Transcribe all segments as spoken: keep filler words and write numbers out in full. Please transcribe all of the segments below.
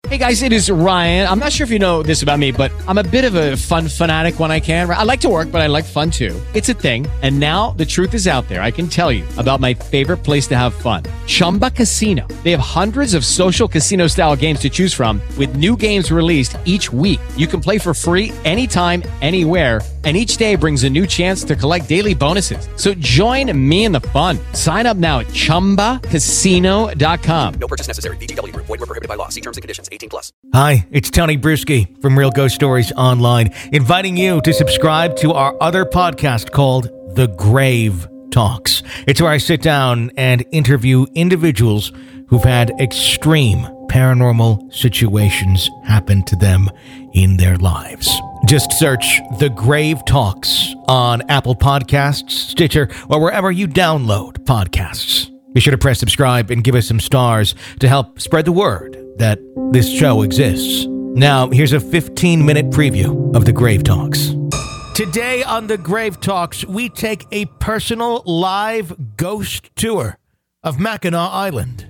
Hey guys, it is Ryan. I'm not sure if you know this about me, but I'm a bit of a fun fanatic when I can. I like to work, but I like fun too. It's a thing. And now the truth is out there. I can tell you about my favorite place to have fun. Chumba Casino. They have hundreds of social casino style games to choose from with new games released each week. You can play for free anytime, anywhere. And each day brings a new chance to collect daily bonuses. So join me in the fun. Sign up now at chumba casino dot com. No purchase necessary. V G W. Void where prohibited by law. See terms and conditions. eighteen plus. Hi, it's Tony Bruschi from Real Ghost Stories Online, inviting you to subscribe to our other podcast called The Grave Talks. It's where I sit down and interview individuals who've had extreme paranormal situations happen to them in their lives. Just search The Grave Talks on Apple Podcasts, Stitcher, or wherever you download podcasts. Be sure to press subscribe and give us some stars to help spread the word that this show exists. Now, here's a fifteen-minute preview of The Grave Talks. Today on The Grave Talks, we take a personal live ghost tour of Mackinac Island.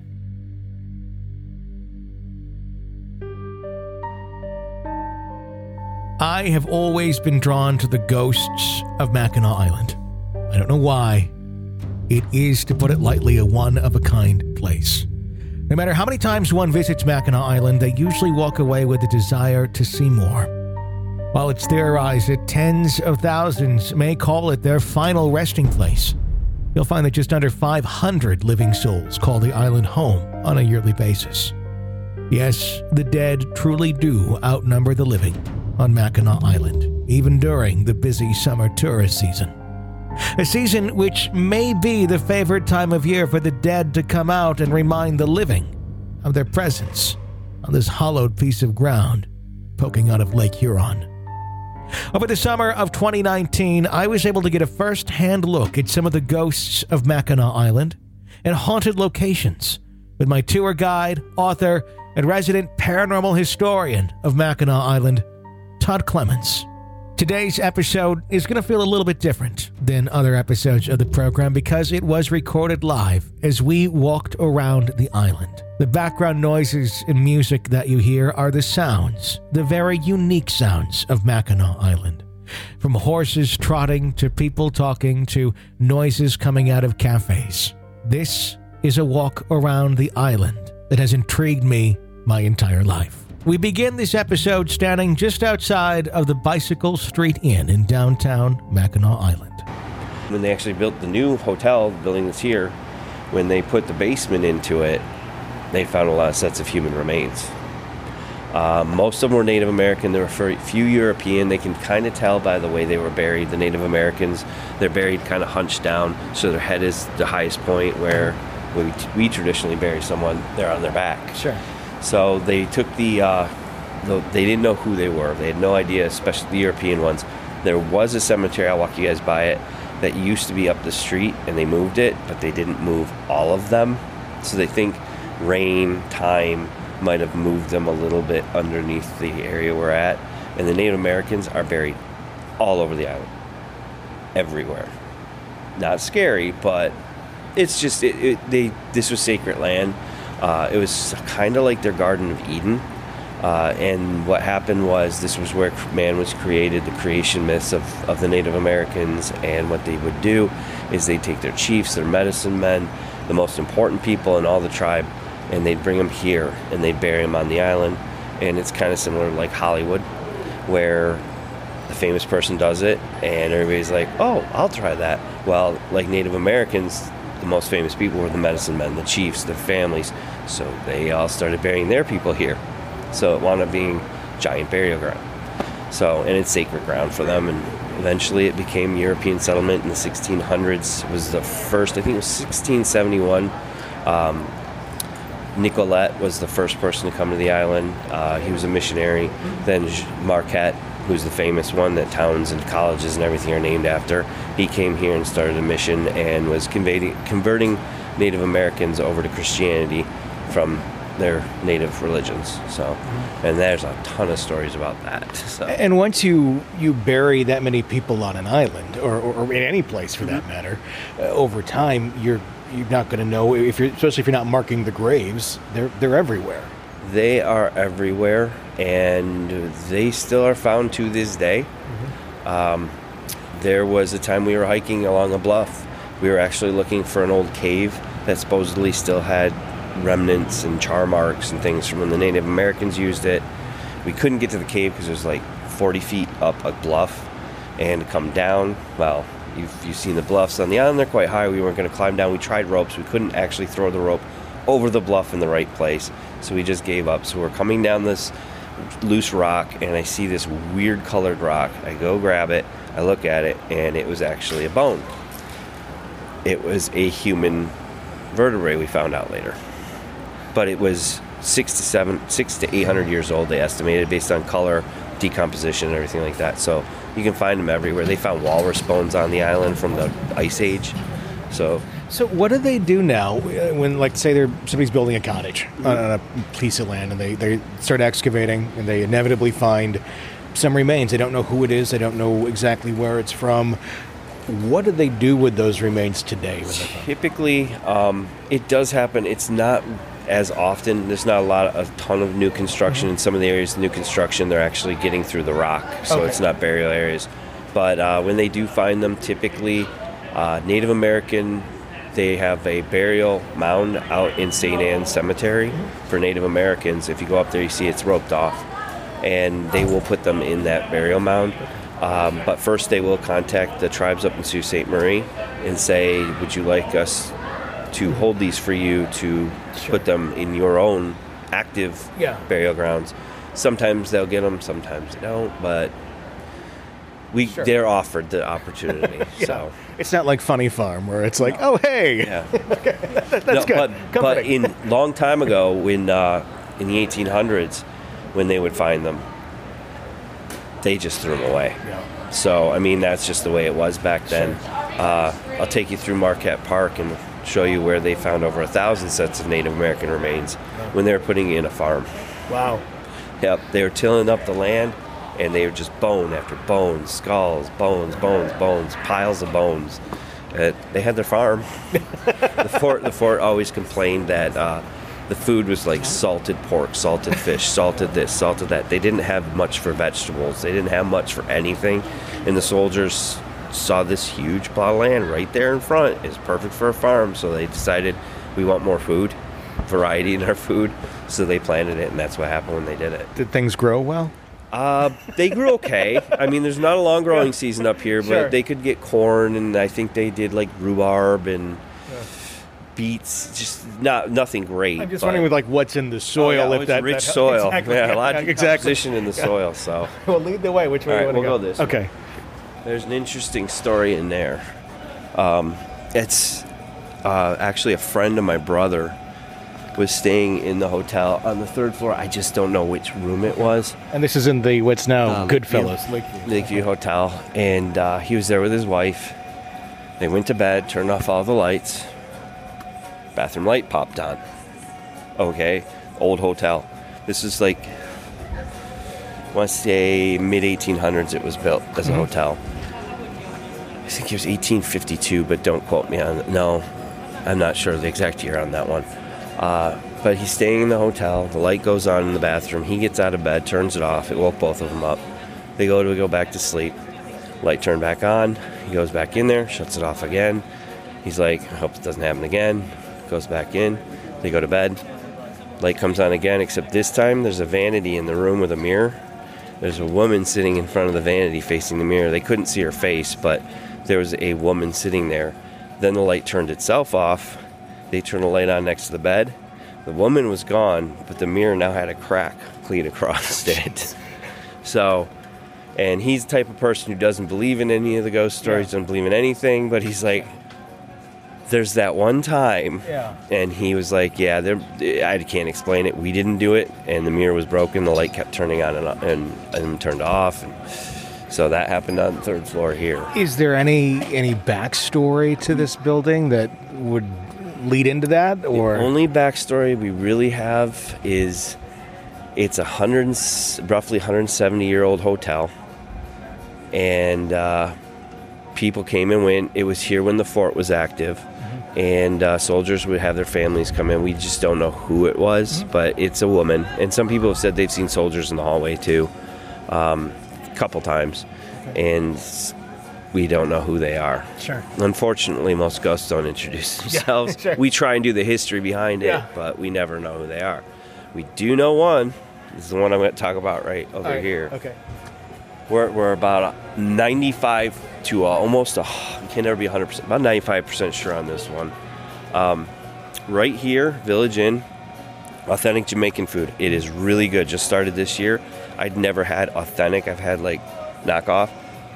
I have always been drawn to the ghosts of Mackinac Island. I don't know why. It is, to put it lightly, a one-of-a-kind place. No matter how many times one visits Mackinac Island, they usually walk away with a desire to see more. While it's theorized that tens of thousands may call it their final resting place, you'll find that just under five hundred living souls call the island home on a yearly basis. Yes, the dead truly do outnumber the living on Mackinac Island, even during the busy summer tourist season. A season which may be the favorite time of year for the dead to come out and remind the living of their presence on this hollowed piece of ground poking out of Lake Huron. Over the summer of twenty nineteen, I was able to get a first-hand look at some of the ghosts of Mackinac Island and haunted locations with my tour guide, author, and resident paranormal historian of Mackinac Island, Todd Clements. Today's episode is going to feel a little bit different than other episodes of the program because it was recorded live as we walked around the island. The background noises and music that you hear are the sounds, the very unique sounds of Mackinac Island. From horses trotting to people talking to noises coming out of cafes. This is a walk around the island that has intrigued me my entire life. We begin this episode standing just outside of the Bicycle Street Inn in downtown Mackinac Island. When they actually built the new hotel, the building that's here, when they put the basement into it, they found a lot of sets of human remains. Uh, most of them were Native American. There were a few European. They can kind of tell by the way they were buried. The Native Americans, they're buried kind of hunched down, so their head is the highest point, where we, we traditionally bury someone, they're on their back. Sure. So they took the, uh, the, they didn't know who they were. They had no idea, especially the European ones. There was a cemetery, I'll walk you guys by it, that used to be up the street, and they moved it, but they didn't move all of them. So they think rain, time might have moved them a little bit underneath the area we're at. And the Native Americans are buried all over the island, everywhere. Not scary, but it's just, it, it, they. this was sacred land. Uh, it was kind of like their Garden of Eden. Uh, and what happened was this was where man was created, the creation myths of, of the Native Americans. And what they would do is they'd take their chiefs, their medicine men, the most important people in all the tribe, and they'd bring them here and they'd bury them on the island. And it's kind of similar to like Hollywood, where the famous person does it and everybody's like, oh, I'll try that. Well, like Native Americans, the most famous people were the medicine men, the chiefs, their families. So they all started burying their people here. So it wound up being giant burial ground. So, and it's sacred ground for them. And eventually it became European settlement in the sixteen hundreds. It was the first, I think it was sixteen seventy-one. Um, Nicolet was the first person to come to the island. Uh, he was a missionary. Then Marquette, who's the famous one that towns and colleges and everything are named after, he came here and started a mission and was converting, converting Native Americans over to Christianity from their native religions. So, and there's a ton of stories about that. So. And once you, you bury that many people on an island, or, or, or in any place for that matter, uh, over time, you're you're not going to know if you're, especially if you're not marking the graves. They're they're everywhere. They are everywhere, and they still are found to this day. Mm-hmm. Um, there was a time we were hiking along a bluff. We were actually looking for an old cave that supposedly still had remnants and char marks and things from when the Native Americans used it. We couldn't get to the cave because it was like forty feet up a bluff, and to come down, well, you've, you've seen the bluffs on the island, they're quite high. We weren't going to climb down. We tried ropes. We couldn't actually throw the rope over the bluff in the right place, so we just gave up. So we're coming down this loose rock, and I see this weird colored rock. I go grab it, I look at it, and it was actually a bone. It was a human vertebrae, we found out later. But it was six to seven, six to eight hundred years old, they estimated, based on color, decomposition, and everything like that. So you can find them everywhere. They found walrus bones on the island from the Ice Age. So, So what do they do now uh, when, like, say, they're somebody's building a cottage on a piece of land, and they, they start excavating, and they inevitably find some remains. They don't know who it is. They don't know exactly where it's from. What do they do with those remains today? Typically, um, it does happen. It's not as often. There's not a lot, a ton of new construction mm-hmm. in some of the areas. New construction, they're actually getting through the rock, so okay. it's not burial areas. But uh, when they do find them, typically uh, Native American, they have a burial mound out in Saint Anne's Cemetery for Native Americans. If you go up there, you see it's roped off, and they will put them in that burial mound. Um, but first, they will contact the tribes up in Sault Ste. Marie and say, would you like us to hold these for you to sure. put them in your own active yeah. burial grounds? Sometimes they'll get them, sometimes they don't, but we sure. they're offered the opportunity. yeah. So it's not like Funny Farm where it's like, no. oh, hey. Yeah. okay, that, that's no, good. But, but in long time ago, when uh, in the eighteen hundreds, when they would find them, they just threw them away. Yeah. So, I mean, that's just the way it was back then. Sure. Uh, I'll take you through Marquette Park and show you where they found over a thousand sets of Native American remains yeah. when they were putting in a farm. Wow. Yep, they were tilling up the land, and they were just bone after bone, skulls, bones, bones, bones, piles of bones. Uh, they had their farm. the fort, the fort always complained that uh, the food was like salted pork, salted fish, salted this, salted that. They didn't have much for vegetables. They didn't have much for anything. And the soldiers saw this huge plot of land right there in front. It's perfect for a farm. So they decided we want more food, variety in our food. So they planted it, and that's what happened when they did it. Did things grow well? Uh, they grew okay. I mean, there's not a long growing yeah. season up here, but sure. they could get corn, and I think they did like rhubarb and yeah. beets. Just not nothing great. I'm just but, wondering with like what's in the soil. Oh, yeah, if it's that rich that, soil. Exactly. Yeah, a lot yeah, of exactly. decomposition in the yeah. soil. So, well, lead the way. Which way all right, do you we'll want go to go? this way. Okay. There's an interesting story in there. Um, it's uh, actually a friend of my brother was staying in the hotel on the third floor. I just don't know which room it was. And this is in the what's now Uh, Goodfellas, Lakeview, Lakeview Hotel, and uh, he was there with his wife. They went to bed, turned off all the lights. Bathroom light popped on. Okay, old hotel. This is like, I want to say mid eighteen hundreds it was built as a mm-hmm. hotel. I think it was eighteen fifty-two, but don't quote me on it. No, I'm not sure the exact year on that one. Uh, but he's staying in the hotel. The light goes on in the bathroom. He gets out of bed, turns it off. It woke both of them up. They go to go back to sleep. Light turned back on. He goes back in there, shuts it off again. He's like, I hope it doesn't happen again. Goes back in. They go to bed. Light comes on again, except this time there's a vanity in the room with a mirror. There's a woman sitting in front of the vanity facing the mirror. They couldn't see her face, but there was a woman sitting there. Then the light turned itself off. They turned the light on next to the bed. The woman was gone, but the mirror now had a crack clean across it. So, and he's the type of person who doesn't believe in any of the ghost stories, yeah. doesn't believe in anything, but he's like, there's that one time. Yeah. And he was like, yeah, there, I can't explain it. We didn't do it, and the mirror was broken. The light kept turning on and, on, and, and turned off. And so that happened on the third floor here. Is there any any backstory to this building that would lead into that, or the only backstory we really have is it's a hundred roughly one hundred seventy year old hotel, and uh, people came and went. It was here when the fort was active, mm-hmm. and uh, soldiers would have their families come in. We just don't know who it was, mm-hmm. but it's a woman. And some people have said they've seen soldiers in the hallway too, um, a couple times, okay. and we don't know who they are. Sure. Unfortunately, most ghosts don't introduce themselves. Yeah, sure. We try and do the history behind it, yeah. but we never know who they are. We do know one. This is the one I'm going to talk about right over right. here. Okay. We're, we're about ninety-five to uh, almost, a, you can never be one hundred percent, about ninety-five percent sure on this one. Um, right here, Village Inn, authentic Jamaican food. It is really good. Just started this year. I'd never had authentic. I've had like knockoff.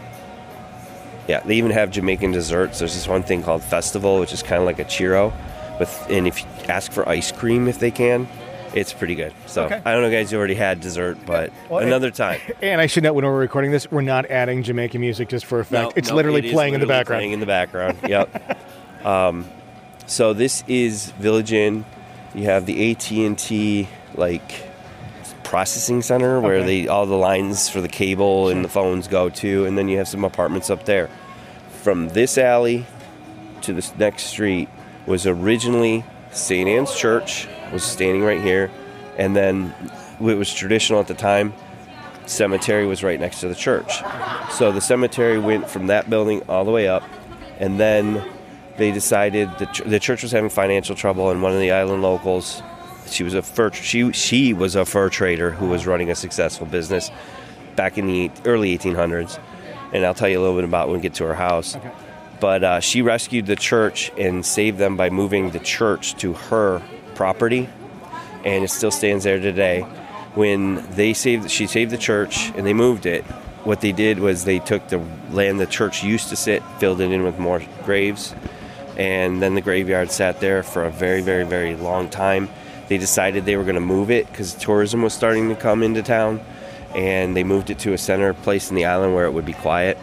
Yeah, they even have Jamaican desserts. There's this one thing called Festival, which is kind of like a churro. With, and if you ask for ice cream if they can, it's pretty good. So okay. I don't know, guys, you already had dessert, but well, another and, time. And I should note when we're recording this, we're not adding Jamaican music just for effect. No, it's no, literally it playing literally in the background. Playing in the background. Yep. um, so this is Village Inn. You have the A T and T like processing center where okay. they all the lines for the cable and the phones go to, and then you have some apartments up there. From this alley to this next street was originally Saint Anne's Church, was standing right here, and then it was traditional at the time, cemetery was right next to the church. So the cemetery went from that building all the way up, and then they decided the, ch- the church was having financial trouble, and one of the island locals, she was a fur she she was a fur trader who was running a successful business back in the early eighteen hundreds, and I'll tell you a little bit about when we get to her house. Okay. But uh, she rescued the church and saved them by moving the church to her property, and it still stands there today. When they saved, she saved the church and they moved it. What they did was they took the land the church used to sit, filled it in with more graves, and then the graveyard sat there for a very, very, very long time. They decided they were going to move it because tourism was starting to come into town, and they moved it to a center place in the island where it would be quiet.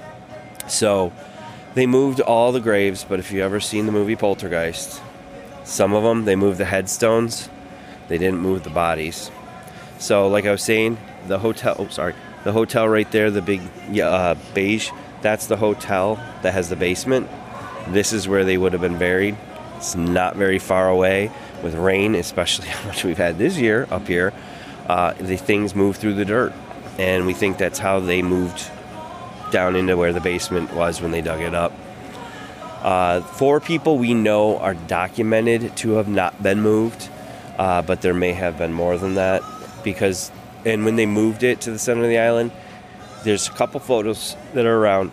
So they moved all the graves, but if you've ever seen the movie Poltergeist, some of them, they moved the headstones. They didn't move the bodies. So like I was saying, the hotel, oh, sorry, the hotel right there, the big uh, beige, that's the hotel that has the basement. This is where they would have been buried. It's not very far away. With rain, especially how much we've had this year up here, uh, the things move through the dirt. And we think that's how they moved down into where the basement was when they dug it up. Uh, four people we know are documented to have not been moved, uh, but there may have been more than that. Because, and when they moved it to the center of the island, there's a couple photos that are around.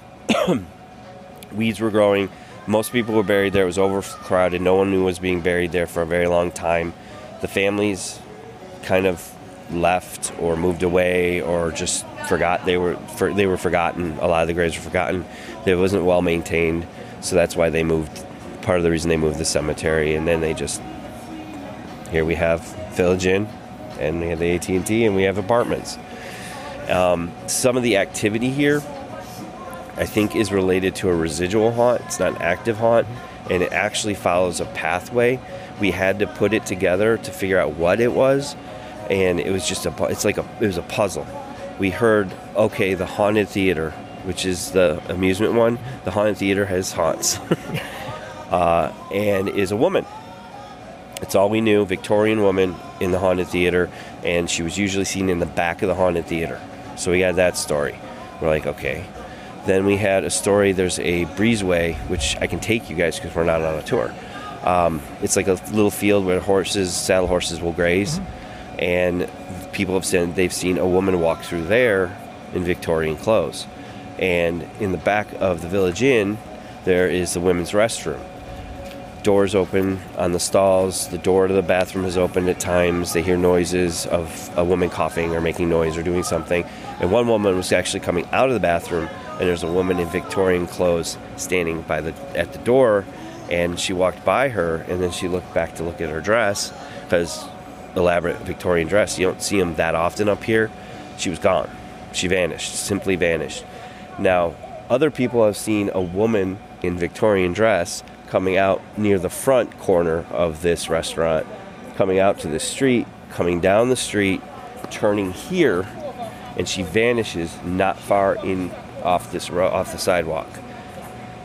Weeds were growing. Most people were buried there. It was overcrowded. No one knew was being buried there for a very long time. The families kind of left or moved away or just forgot they were for, they were forgotten. A lot of the graves were forgotten. It wasn't well maintained, so that's why they moved. Part of the reason they moved the cemetery, and then they just here we have Village Inn, and we have the A T and T, and we have apartments. Um, some of the activity here, I think, is related to a residual haunt. It's not an active haunt, and it actually follows a pathway. We had to put it together to figure out what it was, and it was just a, it's like a, it was a puzzle. We heard, okay, the haunted theater, which is the amusement one, the haunted theater has haunts, uh, and is a woman. It's all we knew, Victorian woman in the haunted theater, and she was usually seen in the back of the haunted theater. So we had that story. We're like, okay. Then we had a story, there's a breezeway, which I can take you guys because we're not on a tour. Um, it's like a little field where horses, saddle horses will graze. Mm-hmm. And people have said they've seen a woman walk through there in Victorian clothes. And in the back of the Village Inn, there is the women's restroom. Doors open on the stalls. The door to the bathroom is open at times. They hear noises of a woman coughing or making noise or doing something. And one woman was actually coming out of the bathroom, and there's a woman in Victorian clothes standing by the at the door, and she walked by her, and then she looked back to look at her dress, because elaborate Victorian dress, you don't see them that often up here. She was gone. She vanished, simply vanished. Now, other people have seen a woman in Victorian dress coming out near the front corner of this restaurant, coming out to the street, coming down the street, turning here, and she vanishes not far in off this ro- off the sidewalk.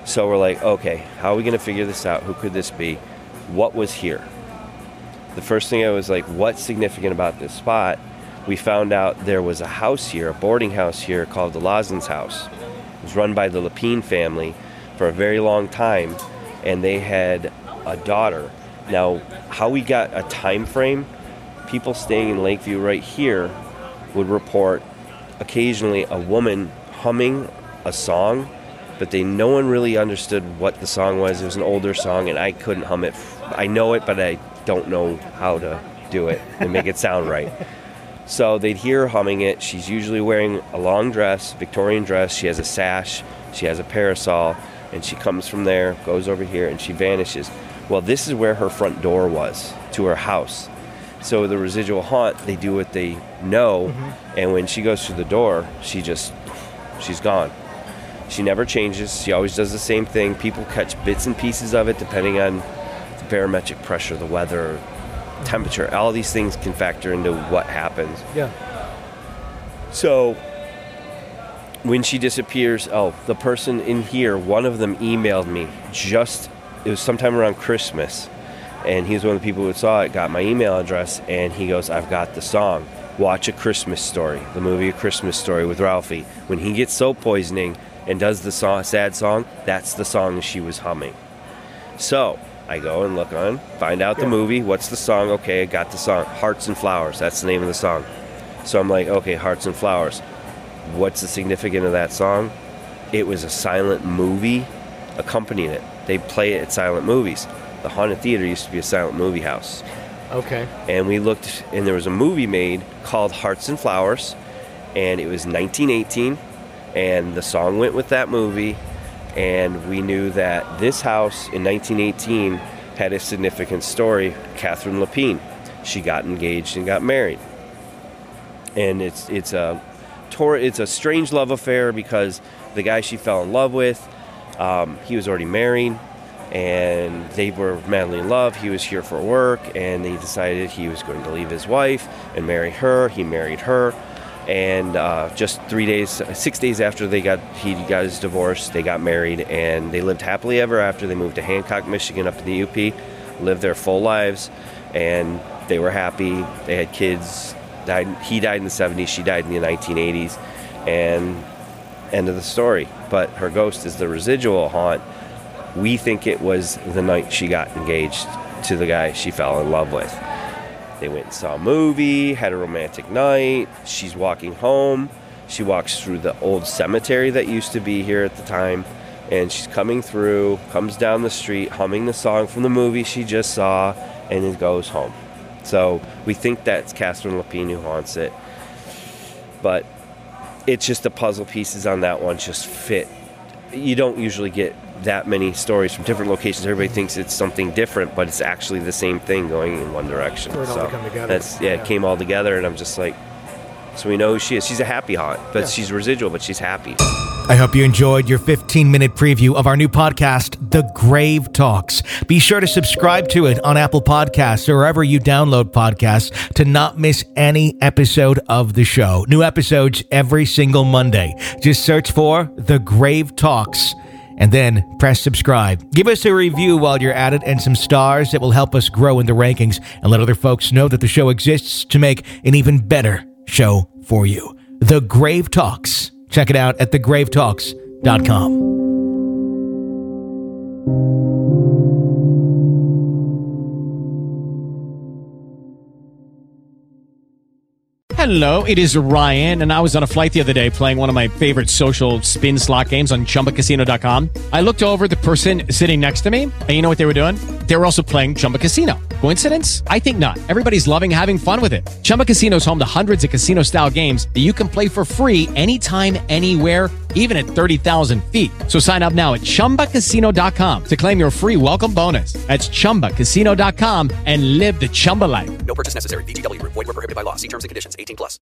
So we're like, okay, how are we going to figure this out? Who could this be? What was here? The first thing I was like, what's significant about this spot? We found out there was a house here, a boarding house here called the Lawson's House. It was run by the Lapine family for a very long time, and they had a daughter. Now, how we got a time frame, people staying in Lakeview right here would report occasionally a woman humming a song, but they no one really understood what the song was. It was an older song, and I couldn't hum it. I know it, but I don't know how to do it and make it sound right. So they'd hear her humming it. She's usually wearing a long dress, Victorian dress. She has a sash. She has a parasol. And she comes from there, goes over here, and she vanishes. Well, this is where her front door was, to her house. So the residual haunt, they do what they know. Mm-hmm. And when she goes through the door, she just, she's gone. She never changes. She always does the same thing. People catch bits and pieces of it depending on the barometric pressure, the weather, temperature. All these things can factor into what happens. Yeah. So when she disappears, oh, the person in here, one of them emailed me just, it was sometime around Christmas, and he was one of the people who saw it, got my email address, and he goes, I've got the song. Watch A Christmas Story, the movie A Christmas Story with Ralphie. When he gets soap poisoning and does the song, sad song, that's the song she was humming. So I go and look on, find out the movie. What's the song? Okay, I got the song. Hearts and Flowers. That's the name of the song. So I'm like, okay, Hearts and Flowers. What's the significance of that song? It was a silent movie accompanying it. They play it at silent movies. The Haunted Theater used to be a silent movie house. Okay. And we looked, and there was a movie made called Hearts and Flowers, and it was nineteen eighteen, and the song went with that movie. And we knew that this house in nineteen eighteen had a significant story. Catherine Lapine, she got engaged and got married, and it's it's a it's a strange love affair because the guy she fell in love with, um, he was already married, and they were madly in love. He was here for work, and he decided he was going to leave his wife and marry her. He married her. And uh, just three days, six days after they got he got his divorce, they got married, and they lived happily ever after. They moved to Hancock, Michigan, up in the U P, lived their full lives, and they were happy. They had kids. Died. He died in the seventies. She died in the nineteen eighties, and end of the story. But her ghost is the residual haunt. We think it was the night she got engaged to the guy she fell in love with. They went and saw a movie, had a romantic night. She's walking home. She walks through the old cemetery that used to be here at the time, and she's coming through, comes down the street, humming the song from the movie she just saw, and then goes home. So we think that's Catherine Lapine who haunts it. But it's just the puzzle pieces on that one just fit. You don't usually get that many stories from different locations. Everybody thinks it's something different, but it's actually the same thing going in one direction. For it all so to come together. that's yeah, Yeah. it came all together, and I'm just like, so we know who she is. She's a happy haunt, but Yeah. she's residual, but she's happy. I hope you enjoyed your fifteen-minute preview of our new podcast, The Grave Talks. Be sure to subscribe to it on Apple Podcasts or wherever you download podcasts to not miss any episode of the show. New episodes every single Monday. Just search for The Grave Talks and then press subscribe. Give us a review while you're at it and some stars that will help us grow in the rankings and let other folks know that the show exists to make an even better show for you. The Grave Talks. Check it out at the grave talks dot com. Hello, it is Ryan, and I was on a flight the other day playing one of my favorite social spin slot games on Chumba Casino dot com. I looked over at the person sitting next to me, and you know what they were doing? They were also playing Chumba Casino. Coincidence? I think not. Everybody's loving having fun with it. Chumba Casino is home to hundreds of casino-style games that you can play for free anytime, anywhere, even at thirty thousand feet. So sign up now at Chumba Casino dot com to claim your free welcome bonus. That's Chumba Casino dot com and live the Chumba life. No purchase necessary. V G W. Void where prohibited by law. See terms and conditions. eighteen plus.